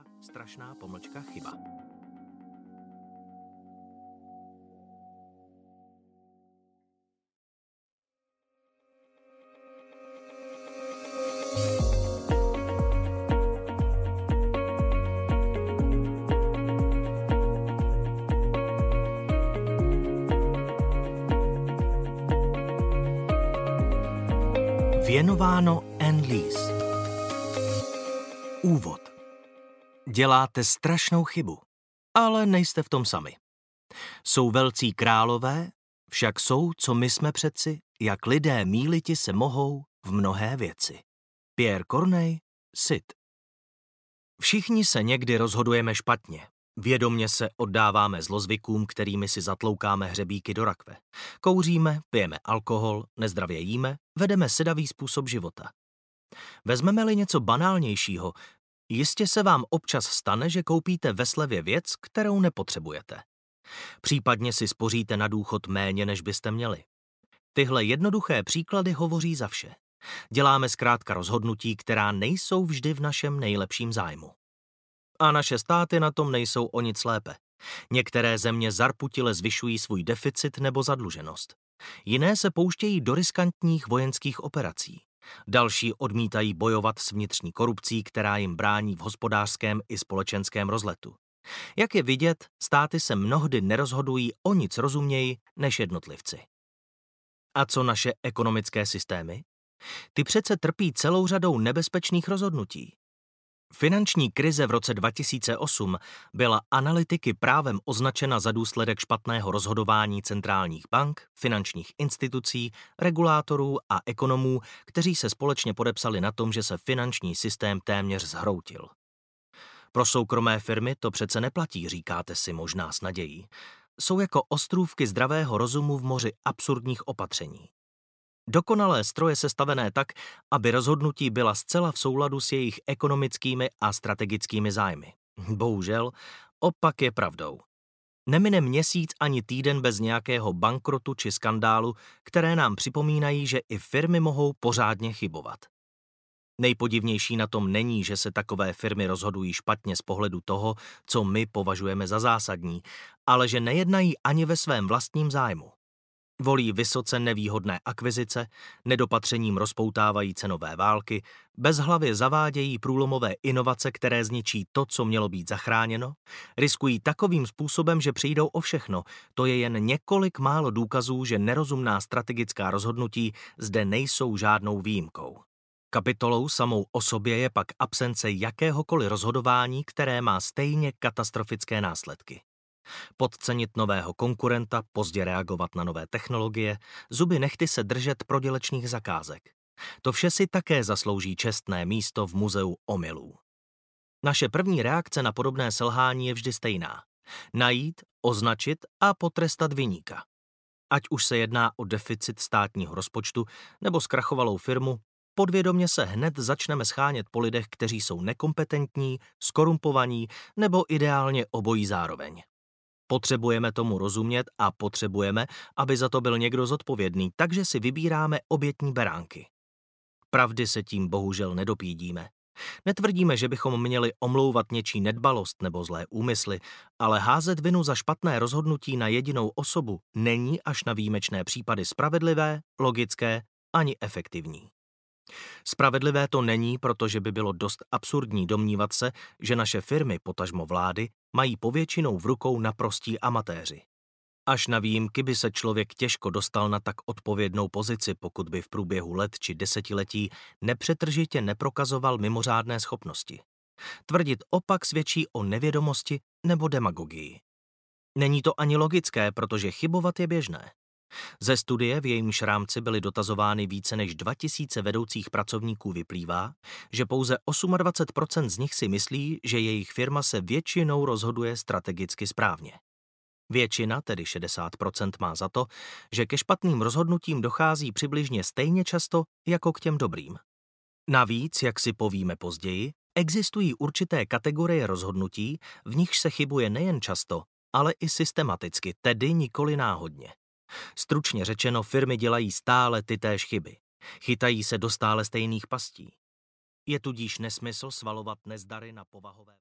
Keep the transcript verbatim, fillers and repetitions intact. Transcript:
Pomlčka, strašná pomlčka, chyba. Věnováno Anne Lees. Úvod. Děláte strašnou chybu, ale nejste v tom sami. Jsou velcí králové, však jsou, co my jsme přeci, jak lidé mýliti se mohou v mnohé věci. Pierre Corneille, Cid. Všichni se někdy rozhodujeme špatně. Vědomně se oddáváme zlozvykům, kterými si zatloukáme hřebíky do rakve. Kouříme, pijeme alkohol, nezdravě jíme, vedeme sedavý způsob života. Vezmeme-li něco banálnějšího, jistě se vám občas stane, že koupíte ve slevě věc, kterou nepotřebujete. Případně si spoříte na důchod méně, než byste měli. Tyhle jednoduché příklady hovoří za vše. Děláme zkrátka rozhodnutí, která nejsou vždy v našem nejlepším zájmu. A naše státy na tom nejsou o nic lépe. Některé země zarputile zvyšují svůj deficit nebo zadluženost. Jiné se pouštějí do riskantních vojenských operací. Další odmítají bojovat s vnitřní korupcí, která jim brání v hospodářském i společenském rozletu. Jak je vidět, státy se mnohdy nerozhodují o nic rozumněji než jednotlivci. A co naše ekonomické systémy? Ty přece trpí celou řadou nebezpečných rozhodnutí. Finanční krize v roce dva tisíce osm byla analytiky právem označena za důsledek špatného rozhodování centrálních bank, finančních institucí, regulátorů a ekonomů, kteří se společně podepsali na tom, že se finanční systém téměř zhroutil. Pro soukromé firmy to přece neplatí, říkáte si možná s nadějí. Jsou jako ostrůvky zdravého rozumu v moři absurdních opatření. Dokonalé stroje sestavené tak, aby rozhodnutí byla zcela v souladu s jejich ekonomickými a strategickými zájmy. Bohužel, opak je pravdou. Nemine měsíc ani týden bez nějakého bankrotu či skandálu, které nám připomínají, že i firmy mohou pořádně chybovat. Nejpodivnější na tom není, že se takové firmy rozhodují špatně z pohledu toho, co my považujeme za zásadní, ale že nejednají ani ve svém vlastním zájmu. Volí vysoce nevýhodné akvizice, nedopatřením rozpoutávají cenové války, bezhlavě zavádějí průlomové inovace, které zničí to, co mělo být zachráněno, riskují takovým způsobem, že přijdou o všechno. To je jen několik málo důkazů, že nerozumná strategická rozhodnutí zde nejsou žádnou výjimkou. Kapitolou samou o sobě je pak absence jakéhokoliv rozhodování, které má stejně katastrofické následky. Podcenit nového konkurenta, pozdě reagovat na nové technologie, zuby nehty se držet prodělečných zakázek. To vše si také zaslouží čestné místo v muzeu omylů. Naše první reakce na podobné selhání je vždy stejná. Najít, označit a potrestat viníka. Ať už se jedná o deficit státního rozpočtu nebo zkrachovalou firmu, podvědomě se hned začneme schánět po lidech, kteří jsou nekompetentní, skorumpovaní nebo ideálně obojí zároveň. Potřebujeme tomu rozumět a potřebujeme, aby za to byl někdo zodpovědný, takže si vybíráme obětní beránky. Pravdy se tím bohužel nedopídíme. Netvrdíme, že bychom měli omlouvat něčí nedbalost nebo zlé úmysly, ale házet vinu za špatné rozhodnutí na jedinou osobu není až na výjimečné případy spravedlivé, logické ani efektivní. Spravedlivé to není, protože by bylo dost absurdní domnívat se, že naše firmy, potažmo vlády, mají povětšinou v rukou naprostí amatéři. Až na výjimky by se člověk těžko dostal na tak odpovědnou pozici, pokud by v průběhu let či desetiletí nepřetržitě neprokazoval mimořádné schopnosti. Tvrdit opak svědčí o nevědomosti nebo demagogii. Není to ani logické, protože chybovat je běžné. Ze studie, v jejímž rámci byly dotazovány více než dva tisíce vedoucích pracovníků, vyplývá, že pouze dvacet osm procent z nich si myslí, že jejich firma se většinou rozhoduje strategicky správně. Většina, tedy šedesát procent, má za to, že ke špatným rozhodnutím dochází přibližně stejně často jako k těm dobrým. Navíc, jak si povíme později, existují určité kategorie rozhodnutí, v nichž se chybuje nejen často, ale i systematicky, tedy nikoli náhodně. Stručně řečeno, firmy dělají stále tytéž chyby. Chytají se do stále stejných pastí. Je tudíž nesmysl svalovat nezdary na povahové...